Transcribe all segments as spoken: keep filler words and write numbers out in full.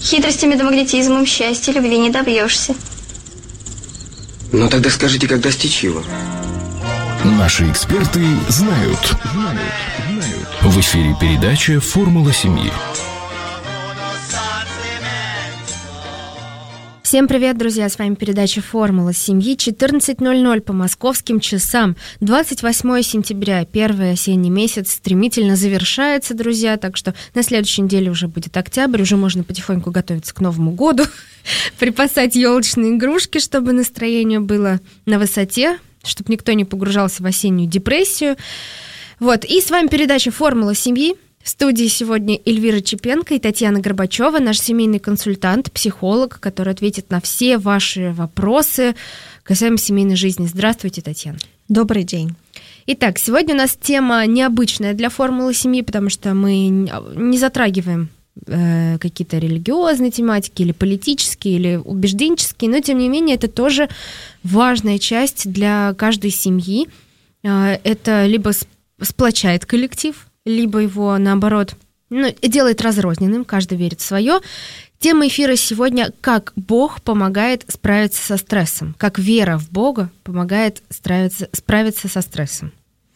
Хитростями да магнетизмом счастья, любви не добьешься. Ну тогда скажите, как достичь его? Наши эксперты знают. Знают. Знают. В эфире передача «Формула семьи». Всем привет, друзья! С вами передача «Формула семьи». четырнадцать ноль ноль по московским часам. двадцать восьмое сентября, первый осенний месяц стремительно завершается, друзья. Так что на следующей неделе уже будет октябрь, уже можно потихоньку готовиться к Новому году, припасать елочные игрушки, чтобы настроение было на высоте, чтобы никто не погружался в осеннюю депрессию. Вот, и с вами передача «Формула семьи». В студии сегодня Эльвира Чепенко и Татьяна Горбачева, наш семейный консультант, психолог, который ответит на все ваши вопросы касаемо семейной жизни. Здравствуйте, Татьяна. Добрый день. Итак, сегодня у нас тема необычная для формулы семьи, потому что мы не затрагиваем э, какие-то религиозные тематики или политические, или убежденческие, но, тем не менее, это тоже важная часть для каждой семьи. Э, это либо сплочает коллектив, либо его, наоборот, ну, делает разрозненным, каждый верит в свое. Тема эфира сегодня – как Бог помогает справиться со стрессом, как вера в Бога помогает справиться, справиться со стрессом.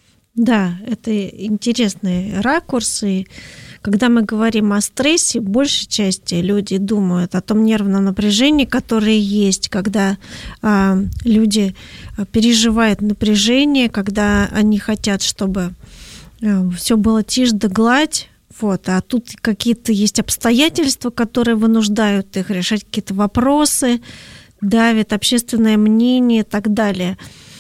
Да, это интересный ракурс, и когда мы говорим о стрессе, в большей части люди думают о том нервном напряжении, которое есть, когда а, люди переживают напряжение, когда они хотят, чтобы все было тишь да гладь, вот, а тут какие-то есть обстоятельства, которые вынуждают их решать какие-то вопросы, давят общественное мнение и так далее.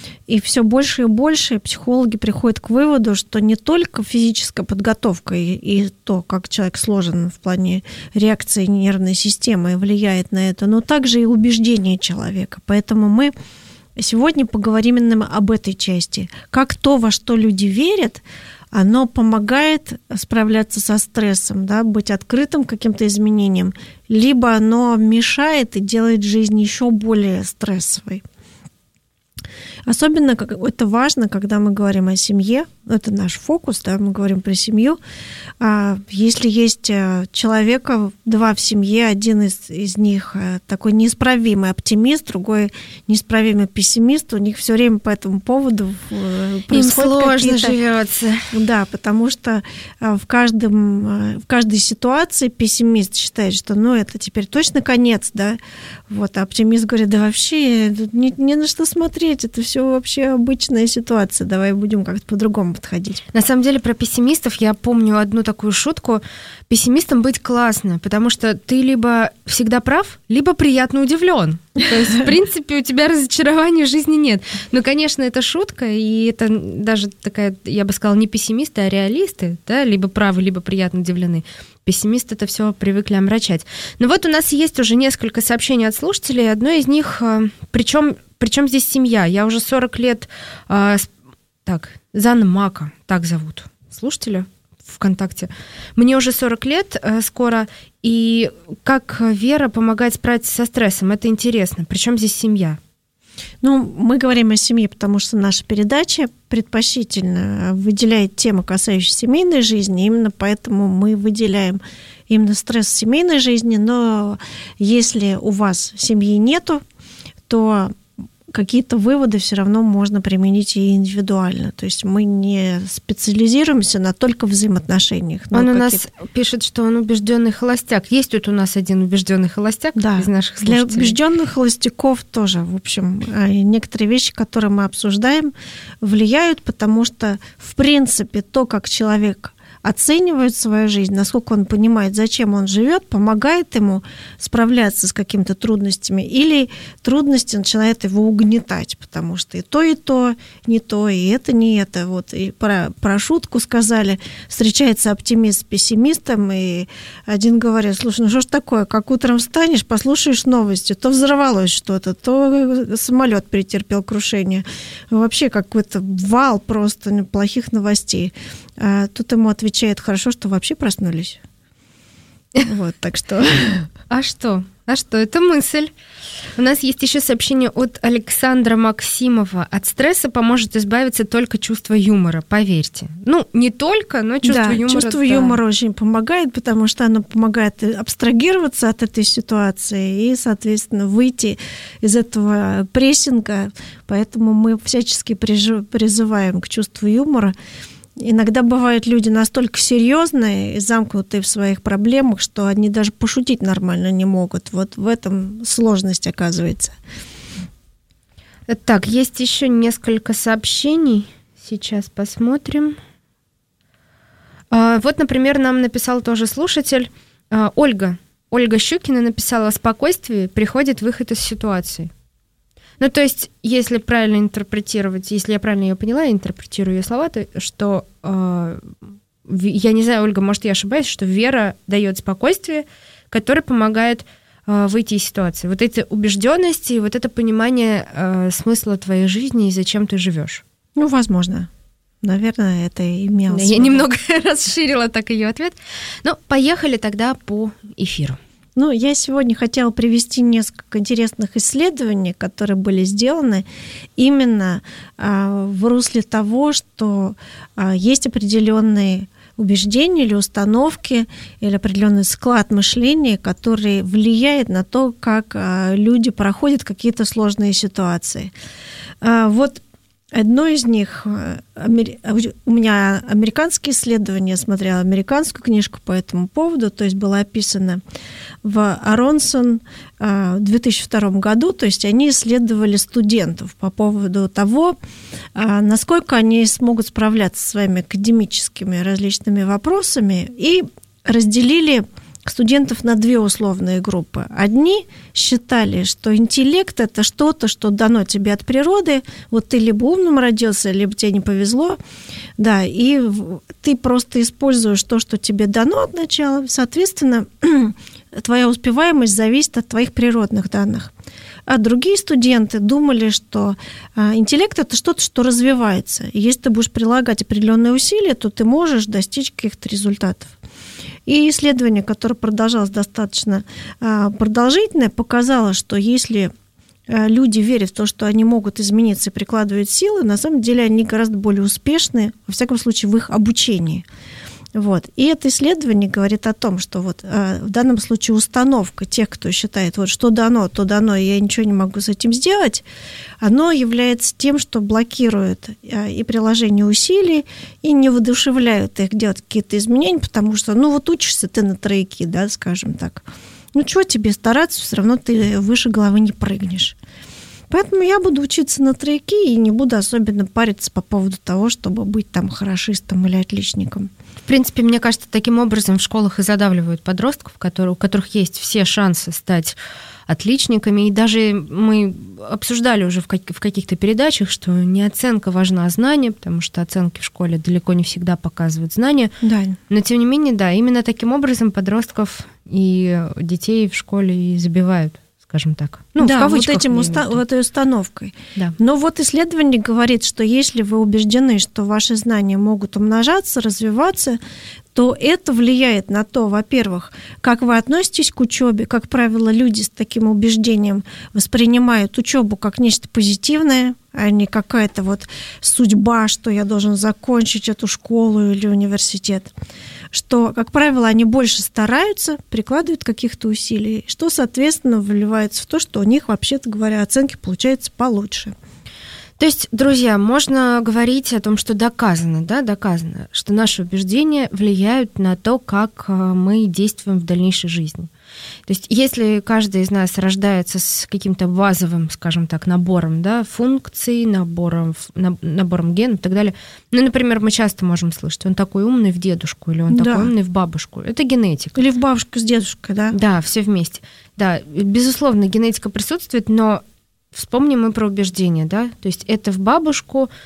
И все больше и больше психологи приходят к выводу, что не только физическая подготовка и, и то, как человек сложен в плане реакции нервной системы, влияет на это, но также и убеждения человека. Поэтому мы сегодня поговорим именно об этой части. Как то, во что люди верят, оно помогает справляться со стрессом, да, быть открытым к каким-то изменениям, либо оно мешает и делает жизнь еще более стрессовой. Особенно это важно, когда мы говорим о семье, это наш фокус, да, мы говорим про семью. Если есть человека, два в семье, один из, из них такой неисправимый оптимист, другой неисправимый пессимист, у них все время по этому поводу происходит им сложно какие-то... живется. Да, потому что в, каждом, в каждой ситуации пессимист считает, что ну это теперь точно конец, да, вот, а оптимист говорит, да вообще не, не на что смотреть, это все вообще обычная ситуация, давай будем как-то по-другому подходить. На самом деле про пессимистов я помню одну такую шутку. Пессимистом быть классно, потому что ты либо всегда прав, либо приятно удивлен. То есть, в принципе, у тебя разочарования в жизни нет. Но, конечно, это шутка, и это даже такая, я бы сказала, не пессимисты, а реалисты, да, либо правы, либо приятно удивлены. Пессимисты это все привыкли омрачать. Но вот у нас есть уже несколько сообщений от слушателей. Одно из них, причем, причем здесь семья. Я уже сорок лет... Так, Зана Мака, так зовут слушателя ВКонтакте. Мне уже сорок лет э, скоро, и как вера помогает справиться со стрессом, это интересно. Причем здесь семья? Ну, мы говорим о семье, потому что наша передача предпочтительно выделяет темы, касающиеся семейной жизни, именно поэтому мы выделяем именно стресс в семейной жизни, но если у вас семьи нету, то какие-то выводы все равно можно применить и индивидуально. То есть мы не специализируемся на только взаимоотношениях. Он у нас пишет, что он убежденный холостяк. Есть тут у нас один убежденный холостяк, да, из наших слушателей? Для убежденных холостяков тоже, в общем, некоторые вещи, которые мы обсуждаем, влияют, потому что, в принципе, то, как человек оценивает свою жизнь, насколько он понимает, зачем он живет, помогает ему справляться с какими-то трудностями, или трудности начинают его угнетать, потому что и то, и то не то, и это не это. Вот и про, про шутку сказали, встречается оптимист с пессимистом, и один говорит, слушай, ну что ж такое, как утром встанешь, послушаешь новости, то взорвалось что-то, то самолет претерпел крушение. Вообще какой-то вал просто плохих новостей. А тут ему отвечает, хорошо, что вообще проснулись. Вот, так что... А что? А что, это мысль. У нас есть еще сообщение от Александра Максимова. От стресса поможет избавиться только чувство юмора, поверьте. Ну, не только, но чувство да, юмора. Чувство да. юмора очень помогает, потому что оно помогает абстрагироваться от этой ситуации и, соответственно, выйти из этого прессинга. Поэтому мы всячески призываем к чувству юмора. Иногда бывают люди настолько серьезные и замкнутые в своих проблемах, что они даже пошутить нормально не могут. Вот в этом сложность оказывается. Так, есть еще несколько сообщений. Сейчас посмотрим. Вот, например, нам написал тоже слушатель Ольга. Ольга Щукина написала: «О спокойствии приходит выход из ситуации». Ну, то есть, если правильно интерпретировать, если я правильно ее поняла, я интерпретирую ее слова, то, что, э, я не знаю, Ольга, может, я ошибаюсь, что вера дает спокойствие, которое помогает э, выйти из ситуации. Вот эти убежденности, вот это понимание э, смысла твоей жизни и зачем ты живешь. Ну, возможно. Наверное, это имелось. Я немного расширила так ее ответ. Ну, поехали тогда по эфиру. Ну, я сегодня хотела привести несколько интересных исследований, которые были сделаны именно а, в русле того, что а, есть определенные убеждения или установки, или определенный склад мышления, который влияет на то, как а, люди проходят какие-то сложные ситуации. А, вот одно из них, у меня американские исследования, я смотрела американскую книжку по этому поводу, то есть было описано в Аронсон в две тысячи втором году, то есть они исследовали студентов по поводу того, насколько они смогут справляться со своими академическими различными вопросами, и разделили студентов на две условные группы. Одни считали, что интеллект – это что-то, что дано тебе от природы. Вот ты либо умным родился, либо тебе не повезло. Да, и ты просто используешь то, что тебе дано от начала. Соответственно, твоя успеваемость зависит от твоих природных данных. А другие студенты думали, что интеллект – это что-то, что развивается. И если ты будешь прилагать определенные усилия, то ты можешь достичь каких-то результатов. И исследование, которое продолжалось достаточно продолжительное, показало, что если люди верят в то, что они могут измениться и прикладывают силы, на самом деле они гораздо более успешны, во всяком случае, в их обучении. Вот. И это исследование говорит о том, что вот, э, в данном случае установка тех, кто считает, вот, что дано, то дано, и я ничего не могу с этим сделать, оно является тем, что блокирует э, и приложение усилий, и не воодушевляют их делать какие-то изменения, потому что, ну, вот учишься ты на тройке, да, скажем так. Ну, чего тебе стараться, все равно ты выше головы не прыгнешь. Поэтому я буду учиться на тройке и не буду особенно париться по поводу того, чтобы быть там хорошистом или отличником. В принципе, мне кажется, таким образом в школах и задавливают подростков, которые, у которых есть все шансы стать отличниками. И даже мы обсуждали уже в, как, в каких-то передачах, что не оценка важна, а знание, потому что оценки в школе далеко не всегда показывают знания. Да. Но, тем не менее, да, именно таким образом подростков и детей в школе и забивают, скажем так. Ну, да, в вот, этим уста- вот этой установкой. Да. Но вот исследование говорит, что если вы убеждены, что ваши знания могут умножаться, развиваться, то это влияет на то, во-первых, как вы относитесь к учебе. Как правило, люди с таким убеждением воспринимают учебу как нечто позитивное, а не какая-то вот судьба, что я должен закончить эту школу или университет. Что, как правило, они больше стараются, прикладывают каких-то усилий, что, соответственно, вливается в то, что у них, вообще-то говоря, оценки получаются получше. То есть, друзья, можно говорить о том, что доказано, да, доказано, что наши убеждения влияют на то, как мы действуем в дальнейшей жизни. То есть, если каждый из нас рождается с каким-то базовым, скажем так, набором, да, функций, набором, набором генов и так далее, ну, например, мы часто можем слышать, он такой умный в дедушку или он да. такой умный в бабушку. Это генетика. Или в бабушку с дедушкой, да? Да, все вместе. Да, безусловно, генетика присутствует, но вспомним мы про убеждения, да, то есть это в бабушку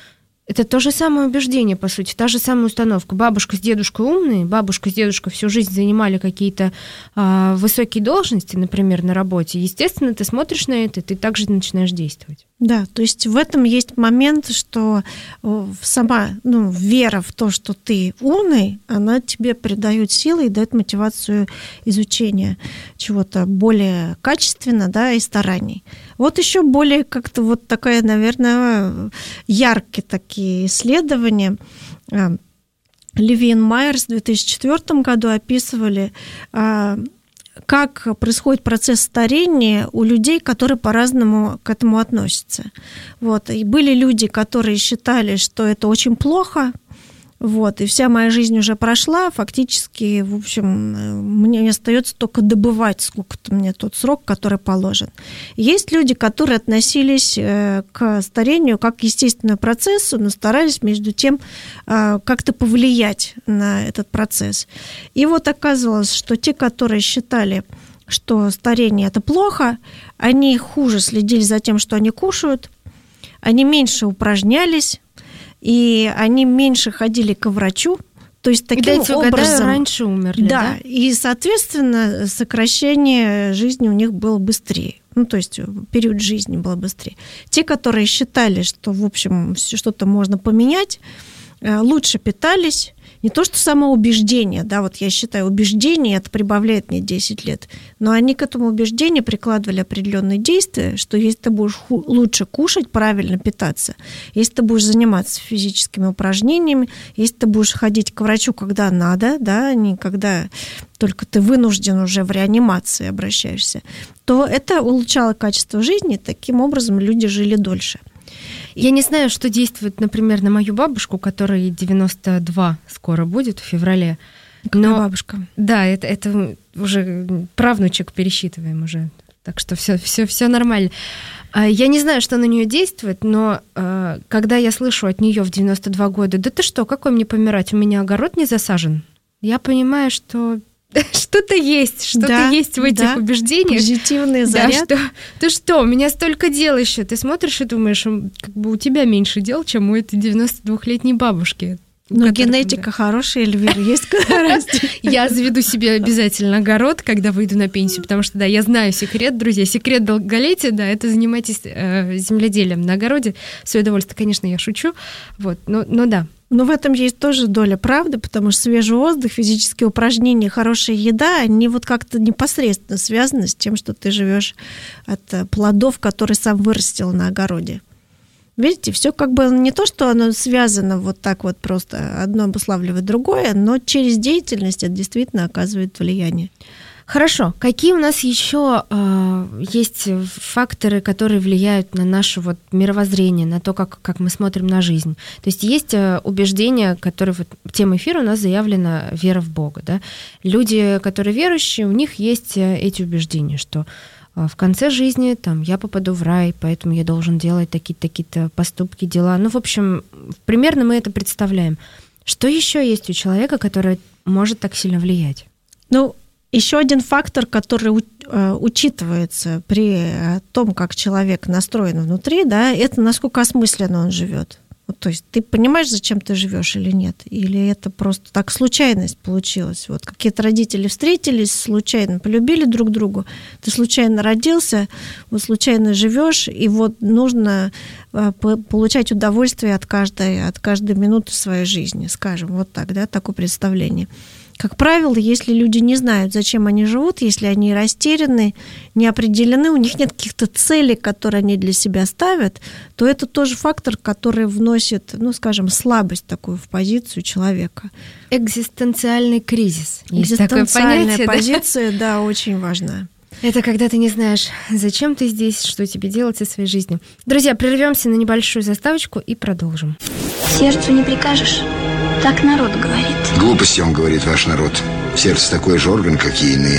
Это то же самое убеждение, по сути, та же самая установка. Бабушка с дедушкой умные, бабушка с дедушкой всю жизнь занимали какие-то а, высокие должности, например, на работе. Естественно, ты смотришь на это, и ты также начинаешь действовать. Да, то есть в этом есть момент, что сама ну, вера в то, что ты умный, она тебе придает силы и дает мотивацию изучения чего-то более качественно, да, и стараний. Вот еще более как-то вот такая, наверное, яркие такие исследования. Левин Майерс в две тысячи четвёртом году описывали, как происходит процесс старения у людей, которые по-разному к этому относятся. Вот. И были люди, которые считали, что это очень плохо, вот, и вся моя жизнь уже прошла, фактически, в общем, мне остается только добывать сколько-то мне тот срок, который положен. Есть люди, которые относились к старению как к естественному процессу, но старались между тем как-то повлиять на этот процесс. И вот оказывалось, что те, которые считали, что старение – это плохо, они хуже следили за тем, что они кушают, они меньше упражнялись, и они меньше ходили к врачу, то есть таким и, дайте образом... угадаю, раньше умерли, да, да? И, соответственно, сокращение жизни у них было быстрее. Ну, то есть период жизни был быстрее. Те, которые считали, что, в общем, что-то можно поменять, лучше питались. Не то, что само убеждение, да, вот я считаю, убеждение это прибавляет мне десять лет, но они к этому убеждению прикладывали определенные действия, что если ты будешь ху- лучше кушать, правильно питаться, если ты будешь заниматься физическими упражнениями, если ты будешь ходить к врачу, когда надо, да, не когда только ты вынужден уже в реанимации обращаешься, то это улучшало качество жизни, таким образом люди жили дольше. Я не знаю, что действует, например, на мою бабушку, которой девяносто два скоро будет в феврале. Какая но бабушка? Да, это, это уже правнучек пересчитываем уже, так что все, все, все нормально. Я не знаю, что на нее действует, но когда я слышу от нее в девяносто два года, да ты что, какой мне помирать, у меня огород не засажен, я понимаю, что что-то есть, что-то да, есть в этих да, убеждениях. Позитивный заряд. Да, что, ты что, у меня столько дел еще. Ты смотришь и думаешь, как бы у тебя меньше дел, чем у этой девяностодвухлетней бабушки. Но генетика хорошая, Эльвира, есть куда расти. Я заведу себе обязательно огород, когда выйду на пенсию, потому что, да, я знаю секрет, друзья, секрет долголетия, да, это занимайтесь э, земледелием на огороде. В свое удовольствие, конечно, я шучу, вот, но, но да. Но в этом есть тоже доля правды, потому что свежий воздух, физические упражнения, хорошая еда, они вот как-то непосредственно связаны с тем, что ты живешь от плодов, которые сам вырастил на огороде. Видите, все как бы не то, что оно связано вот так вот просто, одно обуславливает другое, но через деятельность это действительно оказывает влияние. Хорошо. Какие у нас еще э, есть факторы, которые влияют на наше вот мировоззрение, на то, как, как мы смотрим на жизнь? То есть есть э, убеждения, которые вот в теме эфира у нас заявлена вера в Бога. Да? Люди, которые верующие, у них есть э, эти убеждения, что э, в конце жизни там, я попаду в рай, поэтому я должен делать такие-то, такие-то поступки, дела. Ну, в общем, примерно мы это представляем. Что еще есть у человека, который может так сильно влиять? Ну, еще один фактор, который учитывается при том, как человек настроен внутри, да, это насколько осмысленно он живет. Вот, то есть ты понимаешь, зачем ты живешь или нет? Или это просто так случайность получилась? Вот какие-то родители встретились, случайно полюбили друг друга, ты случайно родился, вот случайно живешь, и вот нужно получать удовольствие от каждой, от каждой минуты своей жизни, скажем, вот так, да, такое представление. Как правило, если люди не знают, зачем они живут, если они растеряны, не определены, у них нет каких-то целей, которые они для себя ставят, то это тоже фактор, который вносит, ну, скажем, слабость такую в позицию человека. Экзистенциальный кризис. Есть Экзистенциальная такое понятие, позиция, да? да, очень важна. Это когда ты не знаешь, зачем ты здесь, что тебе делать со своей жизнью. Друзья, прервемся на небольшую заставочку и продолжим. Сердцу не прикажешь. Так народ говорит. Глупости он говорит, ваш народ. Сердце такой же орган, как и иные.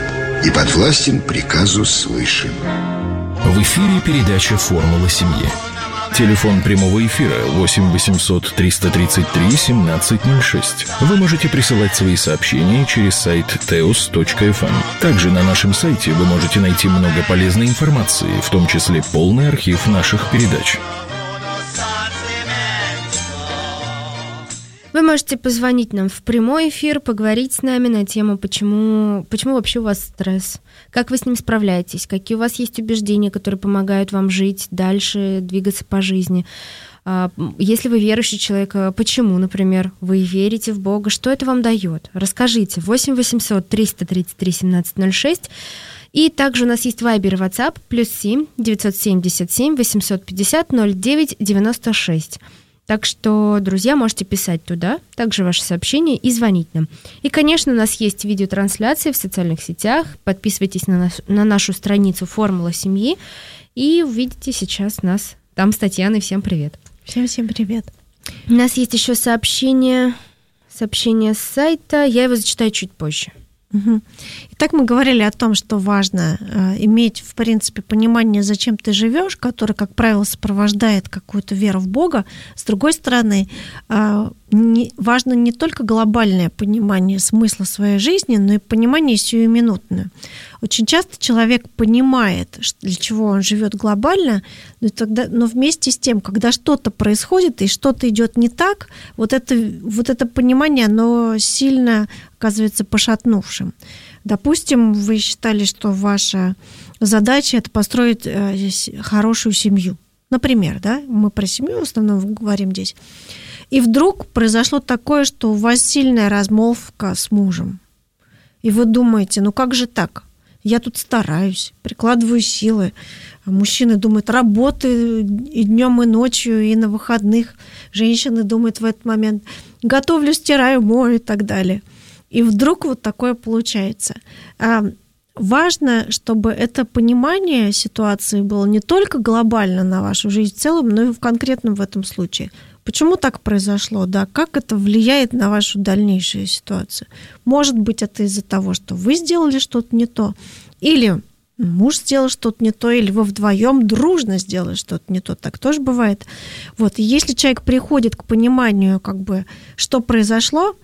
И подвластен приказу свыше. В эфире передача «Формула семьи». Телефон прямого эфира восемь восемьсот триста тридцать три семнадцать ноль шесть. Вы можете присылать свои сообщения через сайт теос точка эф эм. Также на нашем сайте вы можете найти много полезной информации, в том числе полный архив наших передач. Вы можете позвонить нам в прямой эфир, поговорить с нами на тему, почему, почему вообще у вас стресс, как вы с ним справляетесь, какие у вас есть убеждения, которые помогают вам жить дальше, двигаться по жизни. Если вы верующий человек, почему, например, вы верите в Бога, что это вам дает? Расскажите. восемь восемьсот триста тридцать три семнадцать ноль шесть. И также у нас есть Viber и WhatsApp, плюс семь девятьсот семьдесят семь восемьсот пятьдесят ноль девять девяносто шесть. Так что, друзья, можете писать туда, также ваши сообщения и звонить нам. И, конечно, у нас есть видеотрансляции в социальных сетях. Подписывайтесь на, нас, на нашу страницу «Формула семьи» и увидите сейчас нас там с Татьяной. Всем привет. Всем-всем привет. У нас есть еще сообщение, сообщение с сайта. Я его зачитаю чуть позже. Угу. Итак, мы говорили о том, что важно э, иметь, в принципе, понимание, зачем ты живешь, которое, как правило, сопровождает какую-то веру в Бога. С другой стороны, э, не, важно не только глобальное понимание смысла своей жизни, но и понимание сиюминутное. Очень часто человек понимает, для чего он живет глобально, но, тогда, но вместе с тем, когда что-то происходит и что-то идет не так, вот это, вот это понимание, оно сильно оказывается пошатнувшим. Допустим, вы считали, что ваша задача – это построить хорошую семью. Например, да, мы про семью в основном говорим здесь. И вдруг произошло такое, что у вас сильная размолвка с мужем. И вы думаете, ну как же так? Я тут стараюсь, прикладываю силы. Мужчины думают, работаю и днем, и ночью, и на выходных. Женщины думают в этот момент, готовлю, стираю, мою и так далее. И вдруг вот такое получается. Важно, чтобы это понимание ситуации было не только глобально на вашу жизнь в целом, но и в конкретном в этом случае. Почему так произошло? Да, как это влияет на вашу дальнейшую ситуацию? Может быть, это из-за того, что вы сделали что-то не то, или муж сделал что-то не то, или вы вдвоем дружно сделали что-то не то. Так тоже бывает. Вот. И если человек приходит к пониманию, как бы, что произошло,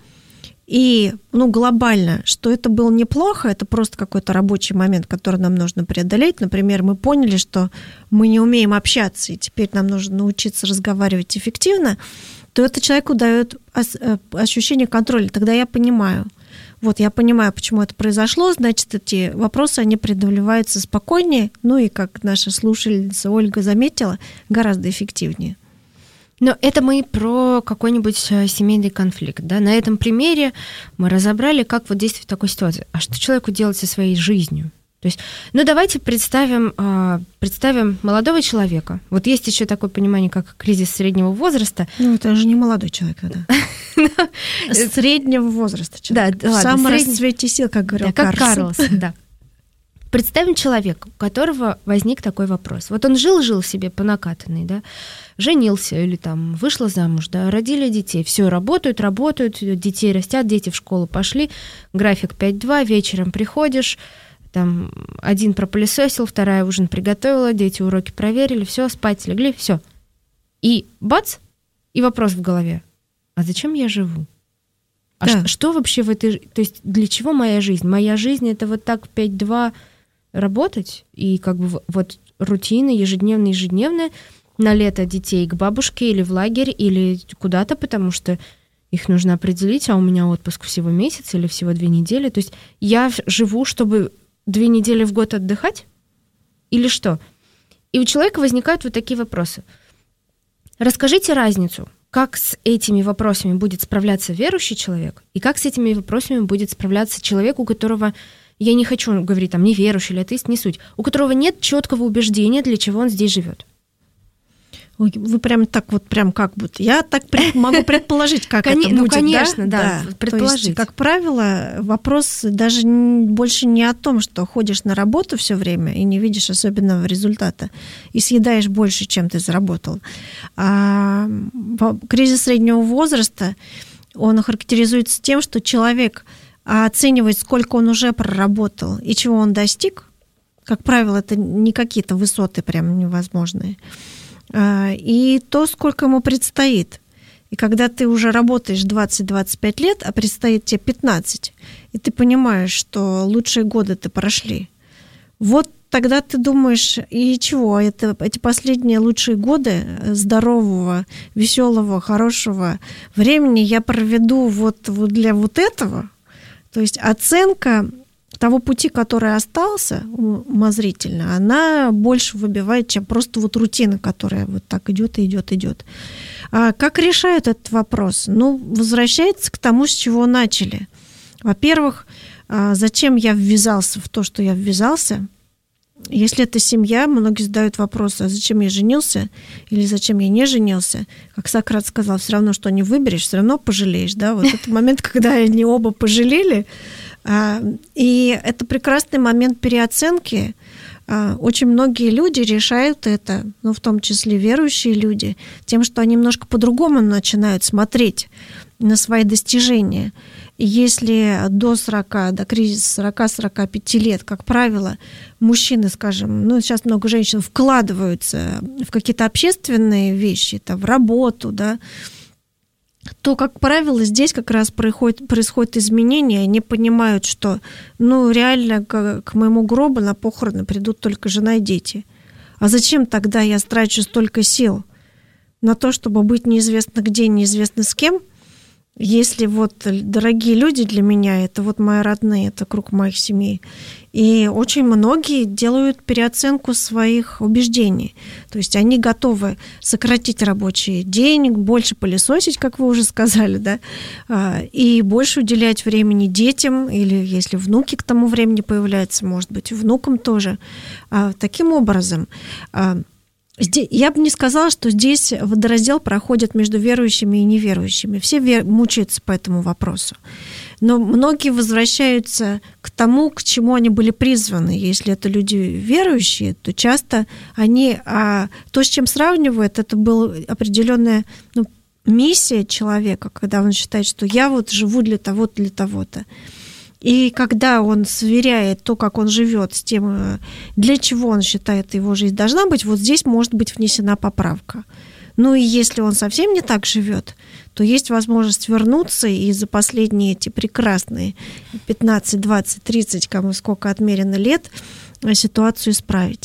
и ну, глобально, что это было неплохо, это просто какой-то рабочий момент, который нам нужно преодолеть. Например, мы поняли, что мы не умеем общаться, и теперь нам нужно научиться разговаривать эффективно, то это человеку дает ощущение контроля. Тогда я понимаю. Вот, я понимаю, почему это произошло, значит, эти вопросы, они преодолеваются спокойнее, ну и, как наша слушательница Ольга заметила, гораздо эффективнее. Но это мы про какой-нибудь семейный конфликт. Да? На этом примере мы разобрали, как вот действовать в такой ситуации. А что человеку делать со своей жизнью? То есть, ну давайте представим, представим молодого человека. Вот есть еще такое понимание, как кризис среднего возраста. Ну это же не молодой человек, да. Среднего возраста человек. Да, в самом расцвете сил, как говорил Карлсон. Как Карлсон, да. Представим человека, у которого возник такой вопрос. Вот он жил-жил себе по накатанной, да, женился или там вышла замуж, да, родили детей, все, работают, работают, детей растят, дети в школу пошли, график пять-два, вечером приходишь, там один пропылесосил, вторая ужин приготовила, дети уроки проверили, все, спать легли, все. И бац, и вопрос в голове. А зачем я живу? А да. что, что вообще в этой... То есть для чего моя жизнь? Моя жизнь — это вот так пять-два работать, и как бы вот рутина ежедневная-ежедневная, на лето детей к бабушке или в лагерь, или куда-то, потому что их нужно определить, а у меня отпуск всего месяц или всего две недели. То есть я живу, чтобы две недели в год отдыхать? Или что? И у человека возникают вот такие вопросы. Расскажите разницу, как с этими вопросами будет справляться верующий человек, и как с этими вопросами будет справляться человек, у которого, я не хочу говорить там неверующий или атеист, не суть, у которого нет четкого убеждения, для чего он здесь живет. Вы прям так вот, прям как будто. Я так могу предположить, как это будет. Ну, конечно, да, да. предположить. То есть, как правило, вопрос даже больше не о том, что ходишь на работу все время и не видишь особенного результата, и съедаешь больше, чем ты заработал. А кризис среднего возраста, он характеризуется тем, что человек оценивает, сколько он уже проработал и чего он достиг. Как правило, это не какие-то высоты прям невозможные. И то, сколько ему предстоит. И когда ты уже работаешь двадцать-двадцать пять лет, а предстоит тебе пятнадцать, и ты понимаешь, что лучшие годы ты прошли, вот тогда ты думаешь, и чего? Это, эти последние лучшие годы здорового, веселого, хорошего времени я проведу вот, вот для вот этого. То есть оценка того пути, который остался умозрительно, она больше выбивает, чем просто вот рутина, которая вот так идет и идет, идет. А как решают этот вопрос? Ну, возвращается к тому, с чего начали. Во-первых, зачем я ввязался в то, что я ввязался? Если это семья, многие задают вопрос, а зачем я женился или зачем я не женился? Как Сократ сказал, все равно, что не выберешь, все равно пожалеешь. Да? Вот это момент, когда они оба пожалели. И это прекрасный момент переоценки. Очень многие люди решают это, ну, в том числе верующие люди, тем, что они немножко по-другому начинают смотреть на свои достижения. И если до сорока, до кризиса сорока-сорока пяти лет, как правило, мужчины, скажем, ну, сейчас много женщин вкладываются в какие-то общественные вещи, там, в работу, да, то, как правило, здесь как раз происходит, происходит изменение. Они понимают, что ну, реально к, к моему гробу на похороны придут только жена и дети. А зачем тогда я трачу столько сил на то, чтобы быть неизвестно где, неизвестно с кем, если вот дорогие люди для меня, это вот мои родные, это круг моих семей. И очень многие делают переоценку своих убеждений. То есть они готовы сократить рабочий день, больше пылесосить, как вы уже сказали, да, и больше уделять времени детям, или если внуки к тому времени появляются, может быть, внукам тоже. Таким образом, я бы не сказала, что здесь водораздел проходит между верующими и неверующими. Все вер... мучаются по этому вопросу. Но многие возвращаются к тому, к чему они были призваны. Если это люди верующие, то часто они... А то, с чем сравнивают, это была определенная ну, миссия человека, когда он считает, что я вот живу для того-то, для того-то. И когда он сверяет то, как он живет, с тем, для чего он считает, его жизнь должна быть, вот здесь может быть внесена поправка. Ну и если он совсем не так живет, то есть возможность вернуться и за последние эти прекрасные пятнадцать, двадцать, тридцать, кому сколько отмерено лет, ситуацию исправить.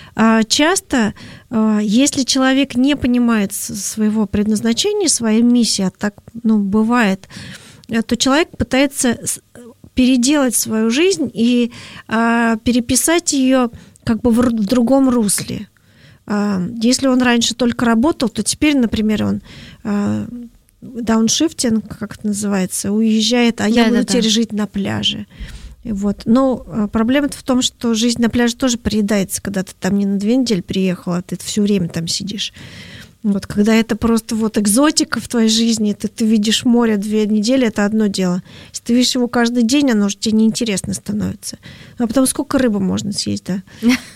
Часто, если человек не понимает своего предназначения, своей миссии, а так ну, бывает, то человек пытается переделать свою жизнь и а, переписать ее как бы в, в другом русле. А, если он раньше только работал, то теперь, например, он а, дауншифтинг, как это называется, уезжает, а я да, буду да, теперь да. жить на пляже. Вот. Но а, проблема-то в том, что жизнь на пляже тоже приедается, когда ты там не на две недели приехал, а ты все время там сидишь. Вот, когда это просто вот экзотика в твоей жизни, ты, ты видишь море две недели, это одно дело. Если ты видишь его каждый день, оно же тебе неинтересно становится. А потом сколько рыбы можно съесть, да?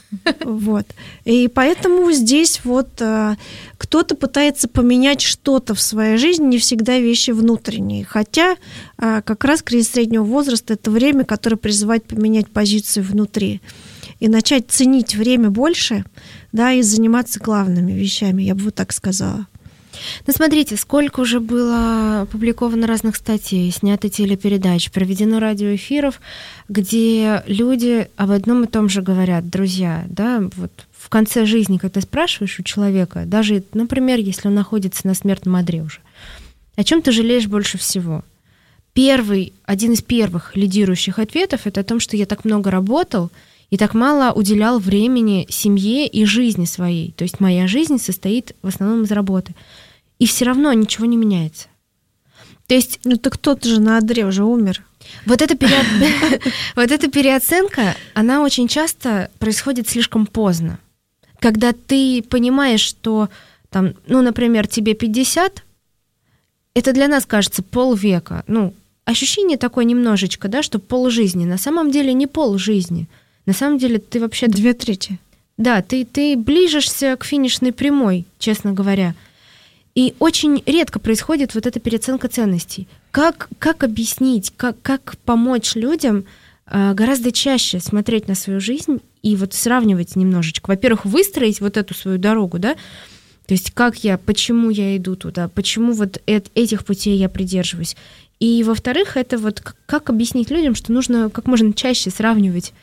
Вот. И поэтому здесь вот а, кто-то пытается поменять что-то в своей жизни, не всегда вещи внутренние. Хотя а, как раз кризис среднего возраста – это время, которое призывает поменять позицию внутри. И начать ценить время больше, да, и заниматься главными вещами, я бы вот так сказала. Ну, смотрите, сколько уже было опубликовано разных статей, снято телепередач, проведено радиоэфиров, где люди об одном и том же говорят. Друзья, да, вот в конце жизни, когда спрашиваешь у человека, даже, например, если он находится на смертном одре уже, о чем ты жалеешь больше всего? Первый, один из первых лидирующих ответов – это о том, что я так много работал, и так мало уделял времени семье и жизни своей. То есть моя жизнь состоит в основном из работы. И все равно ничего не меняется. То есть... Ну так кто-то же на одре уже умер. Вот эта переоценка, она очень часто происходит слишком поздно. Когда ты понимаешь, что, там, ну, например, тебе пятьдесят, это для нас кажется полвека. Ну, ощущение такое немножечко, да, что полжизни. На самом деле не полжизни. На самом деле ты вообще... Две трети. Да, ты, ты ближешься к финишной прямой, честно говоря. И очень редко происходит вот эта переоценка ценностей. Как, как объяснить, как, как помочь людям э, гораздо чаще смотреть на свою жизнь и вот сравнивать немножечко. Во-первых, выстроить вот эту свою дорогу, да, то есть как я, почему я иду туда, почему вот эт, этих путей я придерживаюсь. И, во-вторых, это вот как, как объяснить людям, что нужно как можно чаще сравнивать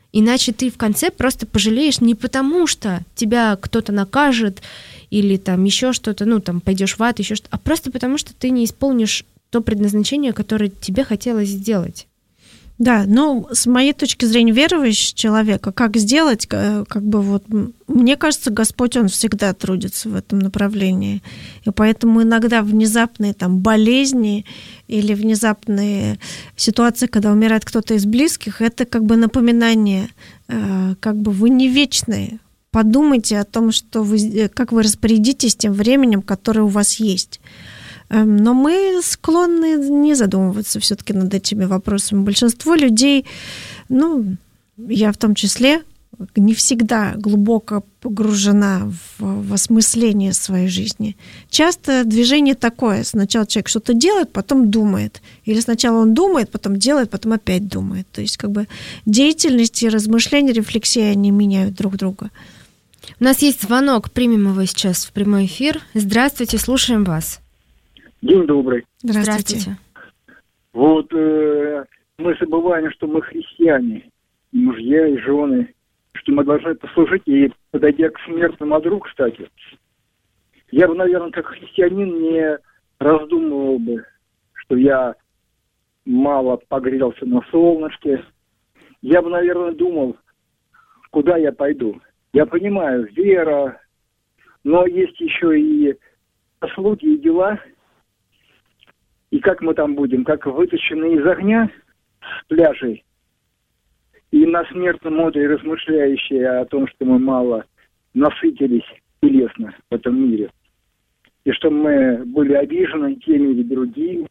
Иначе ты в конце просто пожалеешь не потому, что тебя кто-то накажет или там еще что-то, ну, там, пойдешь в ад, еще что-то, а просто потому, что ты не исполнишь то предназначение, которое тебе хотелось сделать. Да, ну, с моей точки зрения, верующего человека, как сделать, как бы вот, мне кажется, Господь, Он всегда трудится в этом направлении. И поэтому иногда внезапные там болезни или внезапные ситуации, когда умирает кто-то из близких, это как бы напоминание, как бы вы не вечные. Подумайте о том, что вы, как вы распорядитесь тем временем, которое у вас есть. Но мы склонны не задумываться все-таки над этими вопросами. Большинство людей, ну, я в том числе, не всегда глубоко погружена в, в осмысление своей жизни. Часто движение такое. Сначала человек что-то делает, потом думает. Или сначала он думает, потом делает, потом опять думает. То есть как бы деятельность и размышления, рефлексия, они меняют друг друга. У нас есть звонок, примем его сейчас в прямой эфир. Здравствуйте, слушаем вас. День добрый. Здравствуйте. Здравствуйте. Вот э, мы забываем, что мы христиане, мужья и жены, что мы должны послужить, и подойдя к смертному одру, кстати, я бы, наверное, как христианин не раздумывал бы, что я мало погрелся на солнышке. Я бы, наверное, думал, куда я пойду. Я понимаю, вера, но есть еще и заслуги и дела. И как мы там будем, как вытащены из огня с пляжей, и на смертном одре размышляющие о том, что мы мало насытились телесно в этом мире, и что мы были обижены теми или другими.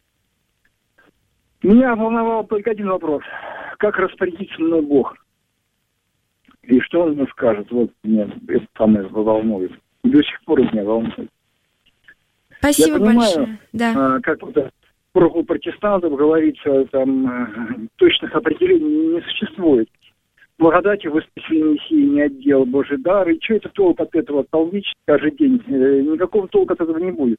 Меня волновал только один вопрос. Как распорядится мной Бог? И что Он мне скажет? Вот меня это самое волнует. И до сих пор меня волнует. Спасибо Я понимаю, большое. Да. как вот в кругу протестантов говорится, там точных определений не существует. Благодати в воскресенье сии не отдел Божий дар. И что это толк от этого толвичить каждый день? Никакого толка от этого не будет.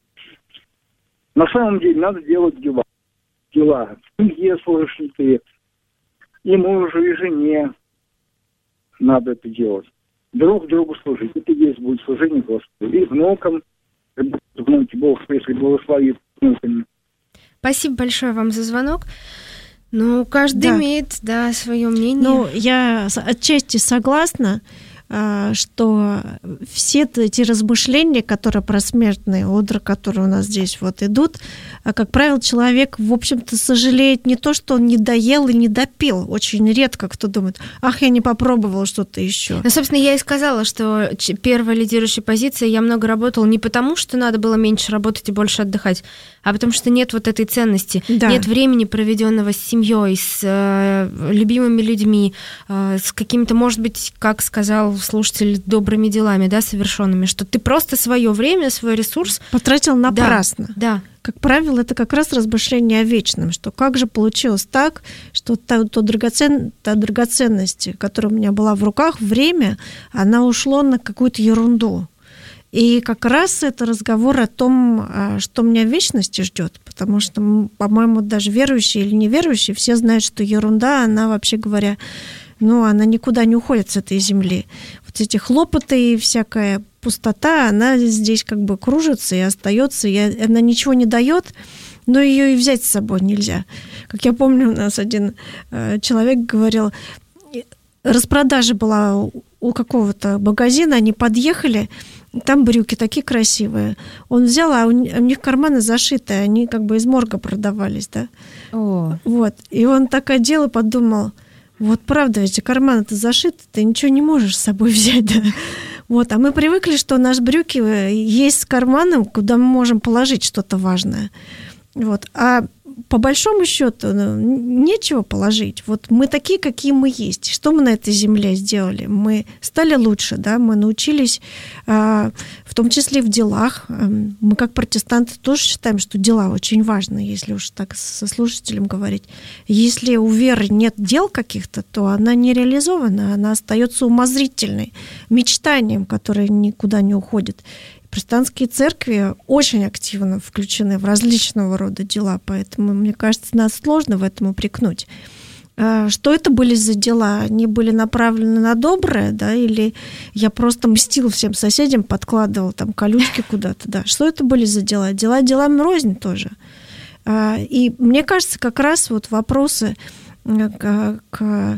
На самом деле надо делать дела. Дела. В семье служишь ты, и мужу, и жене надо это делать. Друг другу служить. Это и есть будет служение Господу. И внукам. Внуки, Бог, если благословит внуками. Спасибо большое вам за звонок. Ну, каждый да. имеет, да, свое мнение. Ну, я отчасти согласна, что все эти размышления, которые про смертные одры, которые у нас здесь вот идут, как правило, человек, в общем-то, сожалеет не то, что он не доел и не допил. Очень редко кто думает, ах, я не попробовал что-то еще. Ну, собственно, я и сказала, что первая лидирующая позиция, я много работала не потому, что надо было меньше работать и больше отдыхать, а потому что нет вот этой ценности. Да. Нет времени, проведенного с семьей, с э, любимыми людьми, э, с какими-то, может быть, как сказал слушатель, добрыми делами, да, совершенными, что ты просто свое время, свой ресурс потратил напрасно. Да, да. Как правило, это как раз размышление о вечном, что как же получилось так, что та, то драгоцен, та драгоценность, которая у меня была в руках, время, она ушла на какую-то ерунду. И как раз это разговор о том, что меня в вечности ждет, потому что, по-моему, даже верующие или неверующие все знают, что ерунда, она, вообще говоря, ну, она никуда не уходит с этой земли. Вот эти хлопоты и всякая пустота, она здесь как бы кружится и остается, и она ничего не дает, но ее и взять с собой нельзя. Как я помню, у нас один человек говорил, распродажа была у какого-то магазина, они подъехали, там брюки такие красивые. Он взял, а у них карманы зашиты, они как бы из морга продавались, да. О. Вот. И он так одел и подумал, вот правда, ведь карманы-то зашиты, ты ничего не можешь с собой взять, да. Вот. А мы привыкли, что наши брюки есть с карманом, куда мы можем положить что-то важное. Вот. А по большому счету нечего положить. Вот мы такие, какие мы есть. Что мы на этой земле сделали? Мы стали лучше, да, мы научились, в том числе в делах. Мы, как протестанты, тоже считаем, что дела очень важны, если уж так со слушателем говорить. Если у веры нет дел каких-то, то она не реализована, она остается умозрительной, мечтанием, которое никуда не уходит. Протестантские церкви очень активно включены в различного рода дела, поэтому, мне кажется, нас сложно в этом упрекнуть. Что это были за дела? Они были направлены на доброе, да, или я просто мстил всем соседям, подкладывал там колючки куда-то, да? Что это были за дела? Дела делам рознь тоже. И мне кажется, как раз вот вопросы к, к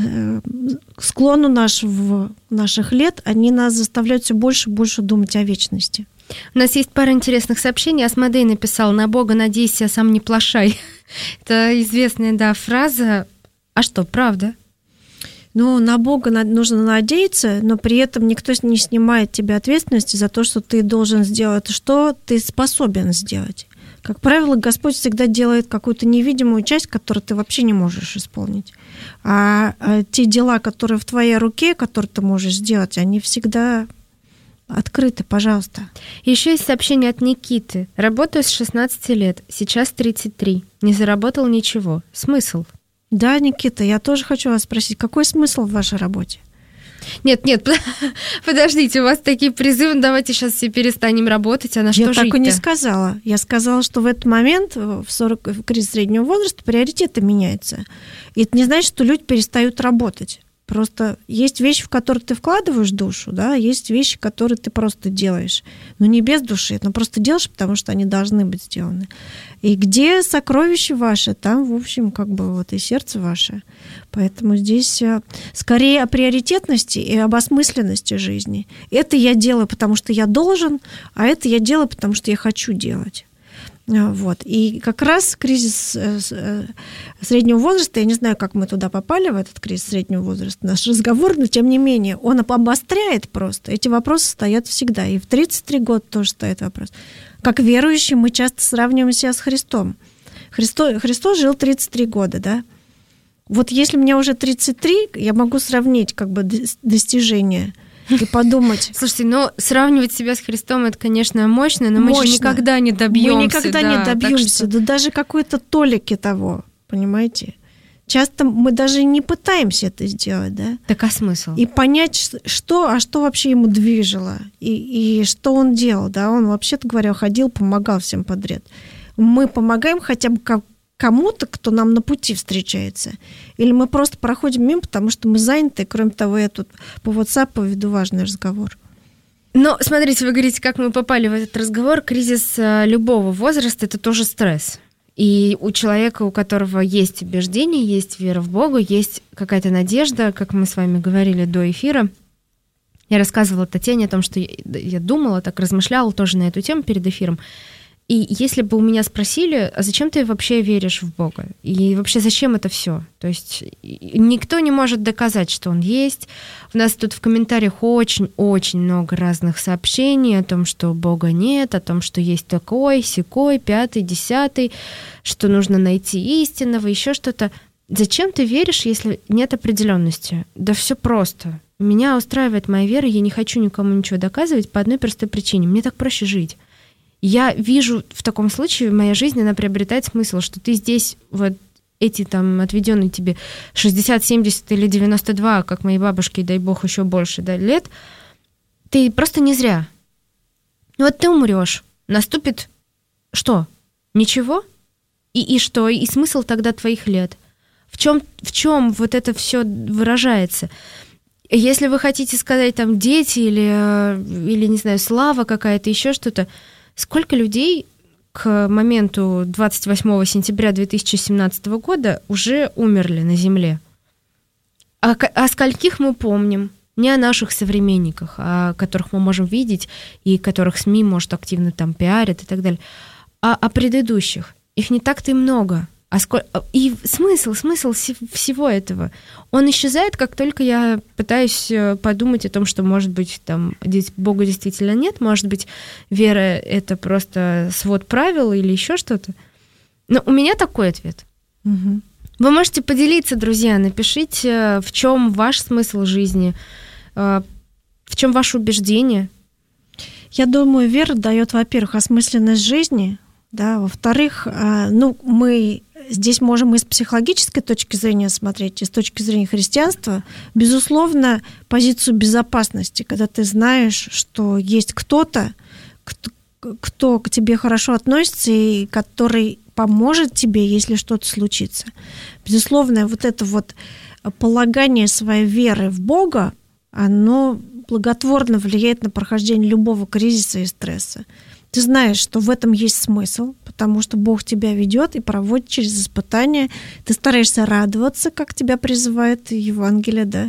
склону нашего, наших лет, они нас заставляют все больше и больше думать о вечности. У нас есть пара интересных сообщений. Асмодей написал: «На Бога надейся, а сам не плашай». Это известная, да, фраза. А что, правда? Ну, на Бога нужно надеяться, но при этом никто не снимает тебе ответственности за то, что ты должен сделать, что ты способен сделать. Как правило, Господь всегда делает какую-то невидимую часть, которую ты вообще не можешь исполнить. А, а те дела, которые в твоей руке, которые ты можешь сделать, они всегда открыты, пожалуйста. Еще есть сообщение от Никиты. «Работаю с шестнадцати лет, сейчас тридцать три. Не заработал ничего. Смысл?» Да, Никита, я тоже хочу вас спросить, какой смысл в вашей работе? Нет, нет, подождите, у вас такие призывы, давайте сейчас все перестанем работать, а на что жить-то? Я так и не сказала. Я сказала, что в этот момент, в, сорок, в кризис среднего возраста, приоритеты меняются. И это не значит, что люди перестают работать. Просто есть вещи, в которые ты вкладываешь душу, да, есть вещи, которые ты просто делаешь. Но не без души, но просто делаешь, потому что они должны быть сделаны. И где сокровища ваши, там, в общем, как бы вот и сердце ваше. Поэтому здесь скорее о приоритетности и об осмысленности жизни. Это я делаю, потому что я должен, а это я делаю, потому что я хочу делать. Вот. И как раз кризис среднего возраста, я не знаю, как мы туда попали, в этот кризис среднего возраста, наш разговор, но тем не менее, он обостряет просто. Эти вопросы стоят всегда. И в тридцать три года тоже стоит вопрос. Как верующие мы часто сравниваем себя с Христом. Христос, Христос жил тридцать три года, да? Вот если мне уже тридцать три, я могу сравнить как бы достижения и подумать. Слушайте, ну сравнивать себя с Христом, это, конечно, мощно, но мощно. Мы же никогда не добьемся. Мы никогда да, не добьемся, что... да даже какой-то толики того, понимаете? Часто мы даже не пытаемся это сделать, да? Так а смысл? И понять, что, а что вообще ему движило, и, и что он делал, да? Он, вообще-то говоря, ходил, помогал всем подряд. Мы помогаем хотя бы как кому-то, кто нам на пути встречается, или мы просто проходим мимо, потому что мы заняты. Кроме того, я тут по WhatsApp веду важный разговор. Но смотрите, вы говорите, как мы попали в этот разговор. Кризис любого возраста – это тоже стресс. И у человека, у которого есть убеждения, есть вера в Бога, есть какая-то надежда, как мы с вами говорили до эфира. Я рассказывала Татьяне о том, что я думала, так размышляла тоже на эту тему перед эфиром. И если бы у меня спросили, а зачем ты вообще веришь в Бога? И вообще зачем это все? То есть никто не может доказать, что он есть. У нас тут в комментариях очень-очень много разных сообщений о том, что Бога нет, о том, что есть такой, сякой, пятый, десятый, что нужно найти истинного, еще что-то. Зачем ты веришь, если нет определенности? Да все просто. Меня устраивает моя вера, я не хочу никому ничего доказывать по одной простой причине. Мне так проще жить. Я вижу в таком случае, моя жизнь, она приобретает смысл, что ты здесь, вот эти там отведенные тебе шестьдесят, семьдесят или девяносто два, как моей бабушке, дай бог, еще больше, да, лет, ты просто не зря. Вот ты умрешь, наступит что? Ничего? И, и что? И смысл тогда твоих лет? В чем, в чем вот это все выражается? Если вы хотите сказать там дети или, или не знаю, слава какая-то, еще что-то, сколько людей к моменту двадцать восьмого сентября две тысячи семнадцатого года уже умерли на Земле? А о скольких мы помним? Не о наших современниках, о которых мы можем видеть и которых СМИ, может, активно там пиарят и так далее, а о предыдущих. Их не так-то и много. А сколь... И смысл, смысл всего этого, он исчезает, как только я пытаюсь подумать о том, что, может быть, там Бога действительно нет, может быть, вера — это просто свод правил или еще что-то. Но у меня такой ответ. Угу. Вы можете поделиться, друзья, напишите, в чем ваш смысл жизни, в чем ваше убеждение. Я думаю, вера дает, во-первых, осмысленность жизни, да, во-вторых, ну, мы здесь можем и с психологической точки зрения смотреть, и с точки зрения христианства, безусловно, позицию безопасности, когда ты знаешь, что есть кто-то, кто, кто к тебе хорошо относится и который поможет тебе, если что-то случится. Безусловно, вот это вот полагание своей веры в Бога, оно благотворно влияет на прохождение любого кризиса и стресса. Ты знаешь, что в этом есть смысл, потому что Бог тебя ведет и проводит через испытания. Ты стараешься радоваться, как тебя призывает Евангелие, да?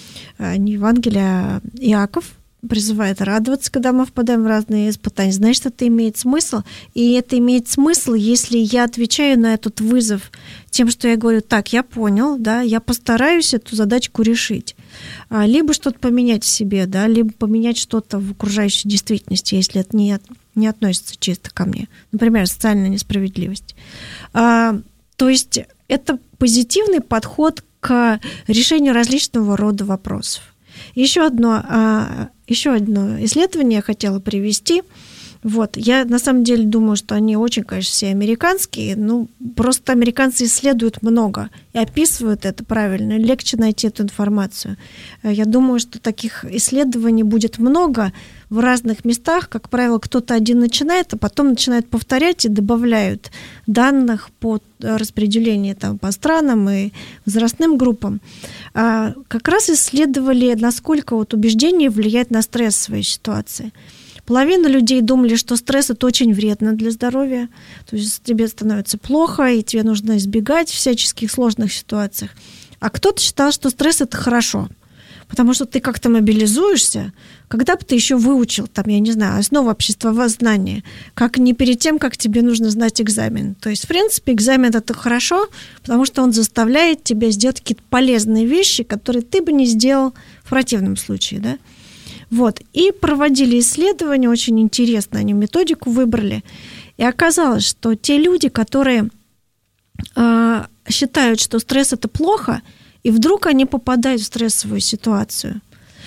Не Евангелие, а Иаков призывает радоваться, когда мы впадаем в разные испытания. Значит, это имеет смысл. И это имеет смысл, если я отвечаю на этот вызов тем, что я говорю: так, я понял, да, я постараюсь эту задачку решить. Либо что-то поменять в себе, да, либо поменять что-то в окружающей действительности, если это не, не относится чисто ко мне. Например, социальная несправедливость. А, то есть это позитивный подход к решению различного рода вопросов. Еще одно, а, еще одно исследование я хотела привести. Вот. Я на самом деле думаю, что они очень, конечно, все американские, ну, просто американцы исследуют много и описывают это правильно, легче найти эту информацию. Я думаю, что таких исследований будет много в разных местах. Как правило, кто-то один начинает, а потом начинает повторять и добавляют данных по распределению там, по странам и возрастным группам. А как раз исследовали, насколько вот убеждение влияет на стрессовые ситуации. Половина людей думали, что стресс – это очень вредно для здоровья, то есть тебе становится плохо, и тебе нужно избегать всяческих сложных ситуаций. А кто-то считал, что стресс – это хорошо, потому что ты как-то мобилизуешься, когда бы ты еще выучил, там, я не знаю, основу обществознания, как не перед тем, как тебе нужно знать экзамен. То есть, в принципе, экзамен – это хорошо, потому что он заставляет тебя сделать какие-то полезные вещи, которые ты бы не сделал в противном случае, да? Вот. И проводили исследования, очень интересно, они методику выбрали. И оказалось, что те люди, которые э, считают, что стресс – это плохо, и вдруг они попадают в стрессовую ситуацию,